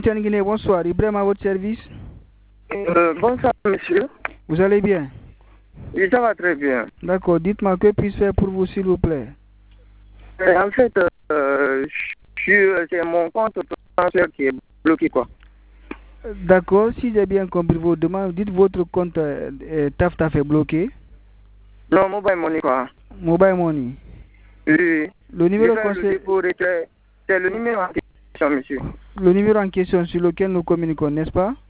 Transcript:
Bonsoir, Ibrahim à votre service. Bonsoir, monsieur. Vous allez bien? Oui, ça va très bien. D'accord, dites-moi que puis-je faire pour vous, s'il vous plaît? En fait, c'est mon compte transfert qui est bloqué, quoi. D'accord, si j'ai bien compris vos demandes, dites votre compte TAF est bloqué. Non, Mobile Money, quoi. Mobile Money. Oui. Le numéro c'est le numéro en question, monsieur. Le numéro en question sur lequel nous communiquons, n'est-ce pas?